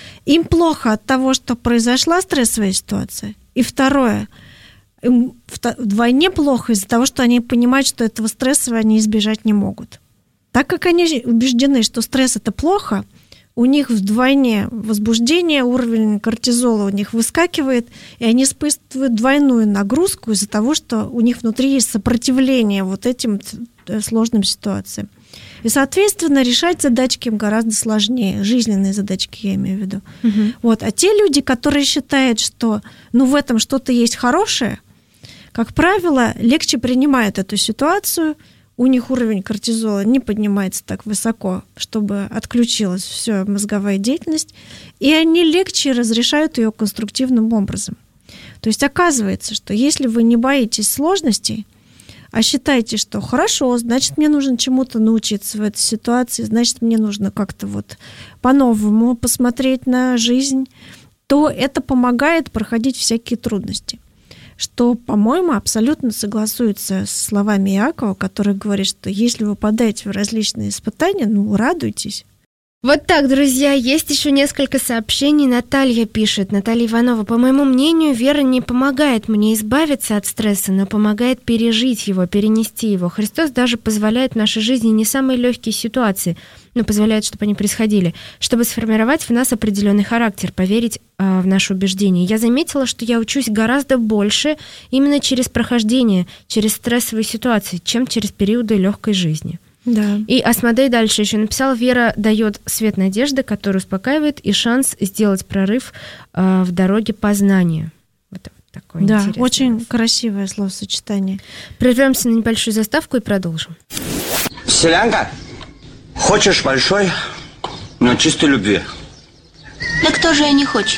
им плохо от того, что произошла стрессовая ситуация. И второе, им вдвойне плохо из-за того, что они понимают, что этого стресса они избежать не могут. Так как они убеждены, что стресс – это плохо, у них вдвойне возбуждение, уровень кортизола у них выскакивает, и они испытывают двойную нагрузку из-за того, что у них внутри есть сопротивление вот этим сложным ситуациям. И, соответственно, решать задачки им гораздо сложнее, жизненные задачки я имею в виду. Угу. Вот. А те люди, которые считают, что ну, в этом что-то есть хорошее, как правило, легче принимают эту ситуацию, у них уровень кортизола не поднимается так высоко, чтобы отключилась вся мозговая деятельность, и они легче разрешают ее конструктивным образом. То есть оказывается, что если вы не боитесь сложностей, а считаете, что хорошо, значит, мне нужно чему-то научиться в этой ситуации, значит, мне нужно как-то вот по-новому посмотреть на жизнь, то это помогает проходить всякие трудности. Что, по-моему, абсолютно согласуется с словами Иакова, который говорит, что если вы попадаете в различные испытания, ну, радуйтесь. Вот так, друзья, есть еще несколько сообщений. Наталья пишет, Наталья Иванова: по моему мнению, вера не помогает мне избавиться от стресса, но помогает пережить его, перенести его. Христос даже позволяет в нашей жизни не самые легкие ситуации, но позволяет, чтобы они происходили, чтобы сформировать в нас определенный характер, поверить э, в наши убеждения. Я заметила, что я учусь гораздо больше именно через прохождение, через стрессовые ситуации, чем через периоды легкой жизни. Да. И Асмодей дальше еще написал: вера дает свет надежды, который успокаивает, и шанс сделать прорыв э, в дороге познания. Вот такое да, интересное. Очень красивое словосочетание. Прервемся на небольшую заставку и продолжим. Селянка, хочешь большой, но чистой любви? Да кто же и не хочет?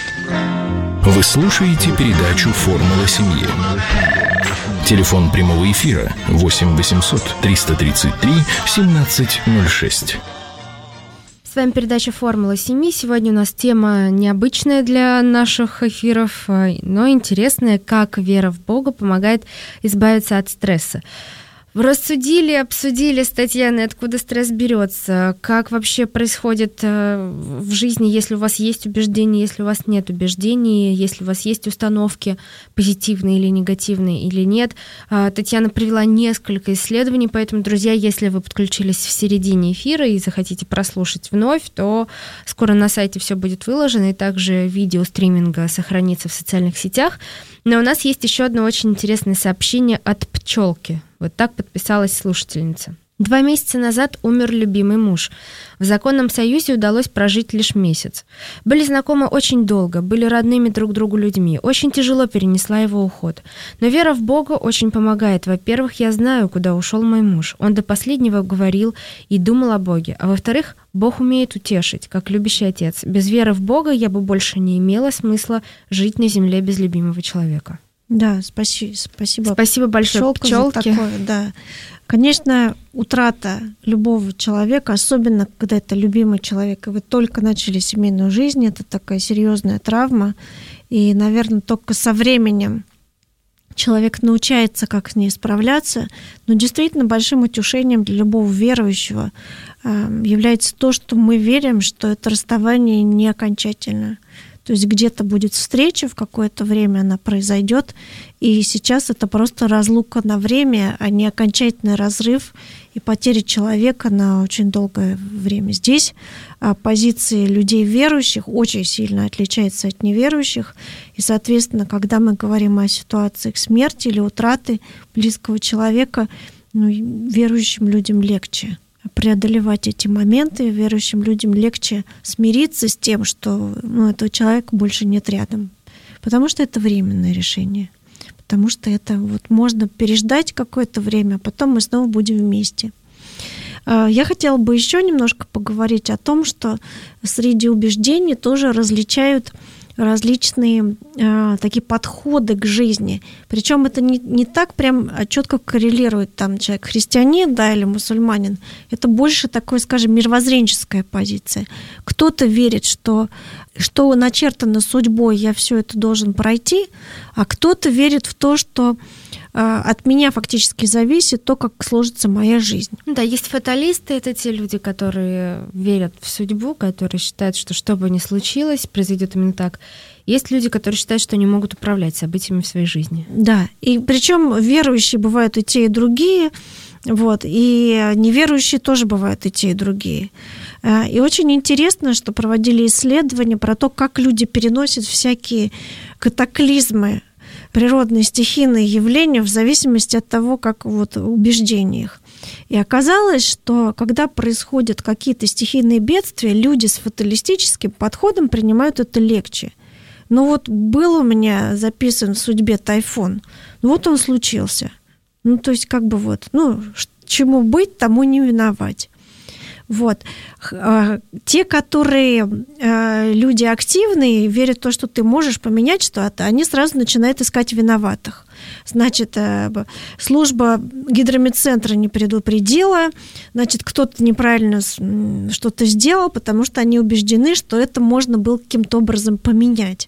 Вы слушаете передачу «Формула семьи». Телефон прямого эфира восемь восемьсот триста тридцать три семнадцать ноль шесть. С вами передача «Формула семьи». Сегодня у нас тема необычная для наших эфиров, но интересная, как вера в Бога помогает избавиться от стресса. Рассудили, обсудили с Татьяной, откуда стресс берется, как вообще происходит в жизни, если у вас есть убеждения, если у вас нет убеждений, если у вас есть установки позитивные или негативные или нет. Татьяна привела несколько исследований, поэтому, друзья, если вы подключились в середине эфира и захотите прослушать вновь, то скоро на сайте все будет выложено, и также видео стриминга сохранится в социальных сетях. Но у нас есть еще одно очень интересное сообщение от пчелки. Вот так подписалась слушательница. Два месяца назад умер любимый муж. В законном союзе удалось прожить лишь месяц. Были знакомы очень долго, были родными друг другу людьми. Очень тяжело перенесла его уход. Но вера в Бога очень помогает. Во-первых, я знаю, куда ушел мой муж. Он до последнего говорил и думал о Боге. А во-вторых, Бог умеет утешить, как любящий отец. Без веры в Бога я бы больше не имела смысла жить на земле без любимого человека. Да, спасибо, спасибо. Спасибо большое, пчелки. Такое, да. Конечно, утрата любого человека, особенно когда это любимый человек, и вы только начали семейную жизнь, это такая серьезная травма. И, наверное, только со временем человек научается, как с ней справляться. Но действительно большим утешением для любого верующего является то, что мы верим, что это расставание не окончательно. То есть где-то будет встреча, в какое-то время она произойдет, и сейчас это просто разлука на время, а не окончательный разрыв и потеря человека на очень долгое время. Здесь позиции людей верующих очень сильно отличаются от неверующих, и, соответственно, когда мы говорим о ситуациях смерти или утраты близкого человека, ну, верующим людям легче преодолевать эти моменты, верующим людям легче смириться с тем, что ну, этого человека больше нет рядом. Потому что это временное решение. Потому что это вот можно переждать какое-то время, а потом мы снова будем вместе. Я хотела бы еще немножко поговорить о том, что среди убеждений тоже различают различные э, такие подходы к жизни. Причем это не, не так прям четко коррелирует там человек христианин, да, или мусульманин. Это больше такое, скажем, мировоззренческая позиция. Кто-то верит, что, что начертано судьбой, я все это должен пройти, а кто-то верит в то, что от меня фактически зависит то, как сложится моя жизнь. Да, есть фаталисты, это те люди, которые верят в судьбу, которые считают, что что бы ни случилось, произойдет именно так. Есть люди, которые считают, что они могут управлять событиями в своей жизни. Да, и причем верующие бывают и те, и другие, вот, и неверующие тоже бывают и те, и другие. И очень интересно, что проводили исследования про то, как люди переносят всякие катаклизмы, природные стихийные явления в зависимости от того, как вот убеждения их. И оказалось, что когда происходят какие-то стихийные бедствия, люди с фаталистическим подходом принимают это легче. Ну вот был у меня записан в судьбе тайфун, ну вот он случился. Ну то есть как бы вот, ну чему быть, тому не виновать. Вот. Те, которые люди активные, верят в то, что ты можешь поменять что-то, они сразу начинают искать виноватых. Значит, служба гидромедцентра не предупредила, значит, кто-то неправильно что-то сделал, потому что они убеждены, что это можно было каким-то образом поменять.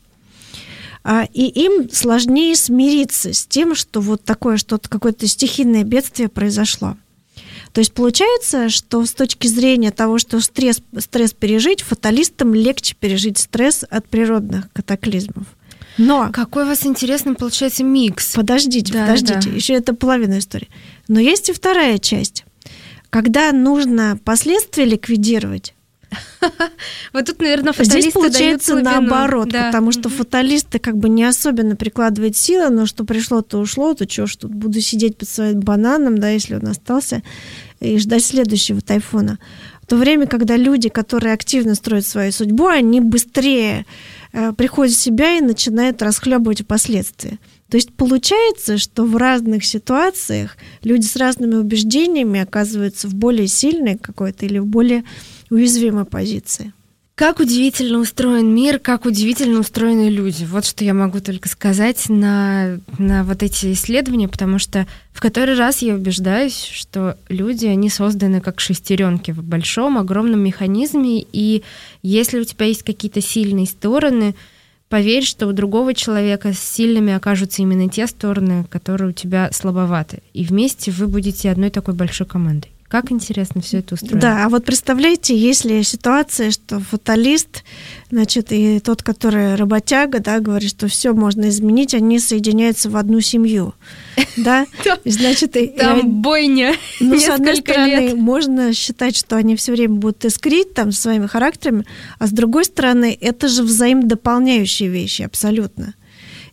И им сложнее смириться с тем, что вот такое что-то, какое-то стихийное бедствие произошло. То есть получается, что с точки зрения того, что стресс, стресс пережить, фаталистам легче пережить стресс от природных катаклизмов. Но какой у вас интересный получается микс. Подождите, да, подождите, да. Еще это половина истории. Но есть и вторая часть. Когда нужно последствия ликвидировать, вот тут, наверное, фаталисты здесь получается дают слабину. Наоборот, да. Потому что фаталисты как бы не особенно прикладывают силы, но что пришло, то ушло, то что ж тут буду сидеть под своим бананом, да, если он остался, и ждать следующего тайфуна. В то время, когда люди, которые активно строят свою судьбу, они быстрее э, приходят в себя и начинают расхлебывать последствия. То есть получается, что в разных ситуациях люди с разными убеждениями оказываются в более сильной какой-то или в более уязвимой позиции. Как удивительно устроен мир, как удивительно устроены люди. Вот что я могу только сказать на, на вот эти исследования, потому что в который раз я убеждаюсь, что люди, они созданы как шестеренки в большом, огромном механизме, и если у тебя есть какие-то сильные стороны, поверь, что у другого человека с сильными окажутся именно те стороны, которые у тебя слабоваты. И вместе вы будете одной такой большой командой. Как интересно все это устроено. Да, а вот представляете, если ситуация, что фаталист, значит, и тот, который работяга, да, говорит, что все можно изменить, они соединяются в одну семью, да, значит, там бойня. Ну, с одной стороны, можно считать, что они все время будут искрить там своими характерами, а с другой стороны, это же взаимодополняющие вещи абсолютно.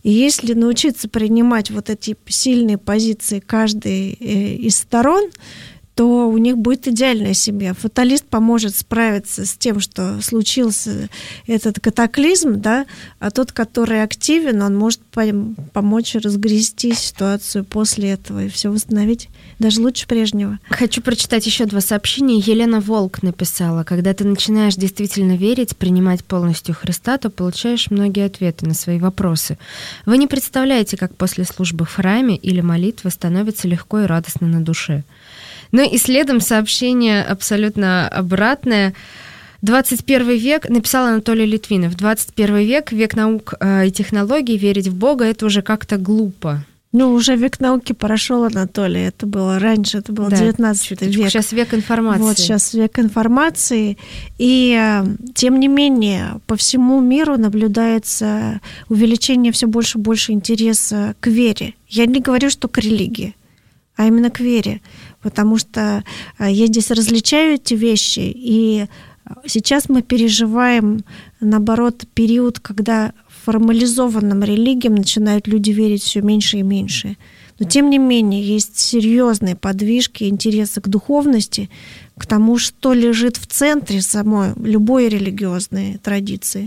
И если научиться принимать вот эти сильные позиции каждой из сторон, то у них будет идеальная семья. Фаталист поможет справиться с тем, что случился этот катаклизм, да, а тот, который активен, он может помочь разгрести ситуацию после этого и все восстановить даже лучше прежнего. Хочу прочитать еще два сообщения. Елена Волк написала: когда ты начинаешь действительно верить, принимать полностью Христа, то получаешь многие ответы на свои вопросы. Вы не представляете, как после службы в храме или молитвы становится легко и радостно на душе. Ну и следом сообщение абсолютно обратное. двадцать первый век, написал Анатолий Литвинов, двадцать первый век, век наук и технологий, верить в Бога — это уже как-то глупо. Ну, уже век науки прошел, Анатолий. Это было раньше, это был девятнадцатый век. Сейчас век информации. Вот сейчас век информации. И тем не менее, по всему миру наблюдается увеличение все больше и больше интереса к вере. Я не говорю, что к религии, а именно к вере. Потому что я здесь различаю эти вещи, и сейчас мы переживаем, наоборот, период, когда формализованным религиям начинают люди верить все меньше и меньше. Но, тем не менее, есть серьезные подвижки, интересы к духовности, к тому, что лежит в центре самой любой религиозной традиции.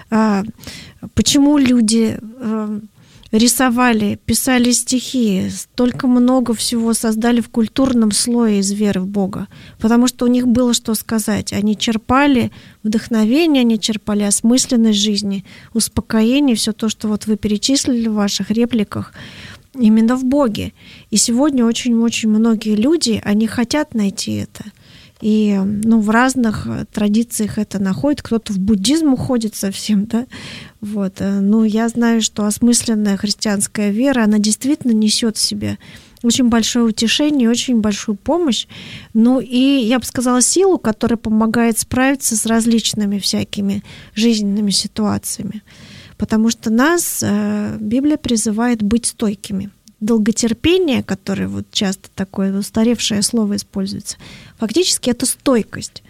Почему люди рисовали, писали стихи, столько много всего создали в культурном слое из веры в Бога, потому что у них было что сказать. Они черпали вдохновение, они черпали осмысленность жизни, успокоение, все то, что вот вы перечислили в ваших репликах, именно в Боге. И сегодня очень-очень многие люди, они хотят найти это. И ну, в разных традициях это находит. Кто-то в буддизм уходит совсем, да. Вот. Ну, я знаю, что осмысленная христианская вера, она действительно несет в себе очень большое утешение, очень большую помощь. Ну и, я бы сказала, силу, которая помогает справиться с различными всякими жизненными ситуациями. Потому что нас э, Библия призывает быть стойкими. Долготерпение, которое вот часто такое устаревшее слово используется, фактически это стойкость.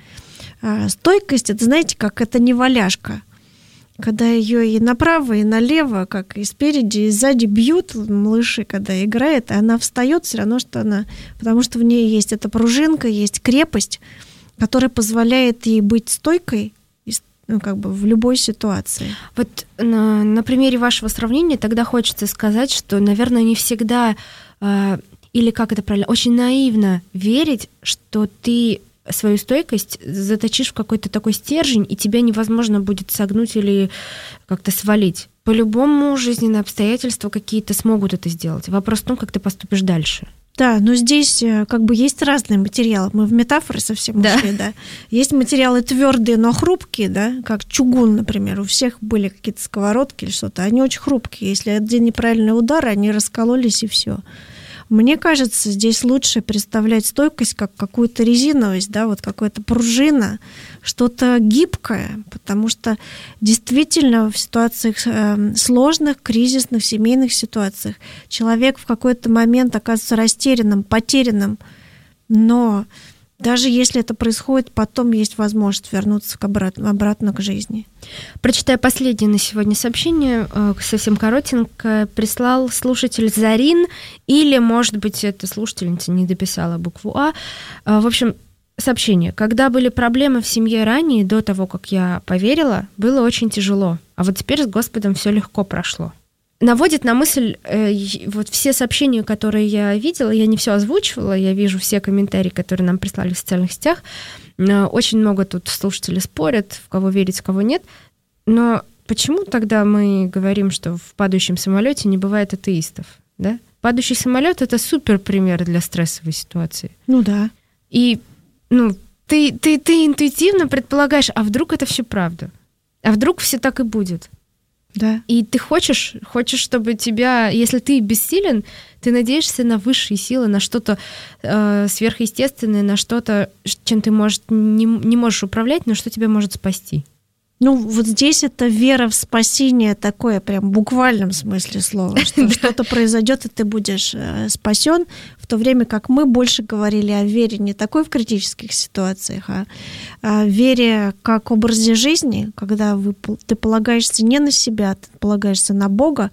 А стойкость, это, знаете, как это не валяшка. Когда ее и направо, и налево, как и спереди, и сзади бьют малыши, когда играет, и она встает все равно, что она... Потому что в ней есть эта пружинка, есть крепость, которая позволяет ей быть стойкой, ну, как бы в любой ситуации. Вот на, на примере вашего сравнения тогда хочется сказать, что, наверное, не всегда, э, или как это правильно, очень наивно верить, что ты свою стойкость заточишь в какой-то такой стержень, и тебя невозможно будет согнуть или как-то свалить. По-любому жизненные обстоятельства какие-то смогут это сделать. Вопрос в том, как ты поступишь дальше. Да, но здесь как бы есть разные материалы. Мы в метафоры совсем да. ушли, да. Есть материалы твердые, но хрупкие, да, как чугун, например. У всех были какие-то сковородки или что-то. Они очень хрупкие. Если один неправильный удар, они раскололись и все. Мне кажется, здесь лучше представлять стойкость как какую-то резиновость, да, вот какая-то пружина, что-то гибкое, потому что действительно в ситуациях сложных, кризисных, семейных ситуациях человек в какой-то момент оказывается растерянным, потерянным, но даже если это происходит, потом есть возможность вернуться к обратно, обратно к жизни. Прочитаю последнее на сегодня сообщение, совсем коротенько. Прислал слушатель Зарин, или, может быть, эта слушательница не дописала букву А. В общем, сообщение. Когда были проблемы в семье ранее, до того, как я поверила, было очень тяжело. А вот теперь с Господом все легко прошло. Наводит на мысль, э, вот все сообщения, которые я видела, я не все озвучивала, я вижу все комментарии, которые нам прислали в социальных сетях. Э, очень много тут слушателей спорят, в кого верить, в кого нет. Но почему тогда мы говорим, что в падающем самолете не бывает атеистов? Да? Падающий самолет — это супер пример для стрессовой ситуации. Ну да. И ну, ты, ты, ты интуитивно предполагаешь, а вдруг это все правда? А вдруг все так и будет? Да. И ты хочешь, хочешь, чтобы тебя, если ты бессилен, ты надеешься на высшие силы, на что-то э, сверхъестественное, на что-то, чем ты, может, не, не можешь управлять, но что тебя может спасти. Ну, вот здесь это вера в спасение такое, прям в буквальном смысле слова, что что-то произойдет, и ты будешь спасен, в то время как мы больше говорили о вере не такой в критических ситуациях, а о вере как образе жизни, когда вы, ты полагаешься не на себя, ты полагаешься на Бога, и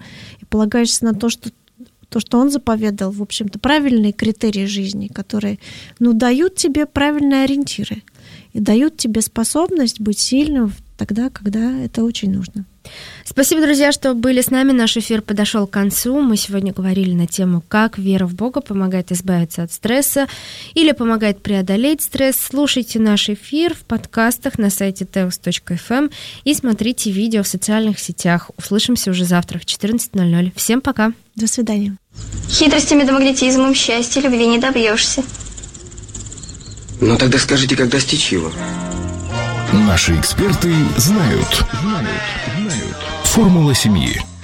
полагаешься на то, что то, что он заповедал, в общем-то, правильные критерии жизни, которые, ну, дают тебе правильные ориентиры и дают тебе способность быть сильным тогда, когда это очень нужно. Спасибо, друзья, что были с нами. Наш эфир подошел к концу. Мы сегодня говорили на тему, как вера в Бога помогает избавиться от стресса или помогает преодолеть стресс. Слушайте наш эфир в подкастах на сайте теос точка эф эм и смотрите видео в социальных сетях. Услышимся уже завтра в четырнадцать ноль ноль. Всем пока. До свидания. Хитростями да магнетизмом счастья, любви не добьешься. Ну тогда скажите, как достичь его? Наши эксперты знают. Знают. Знают. Формула семьи.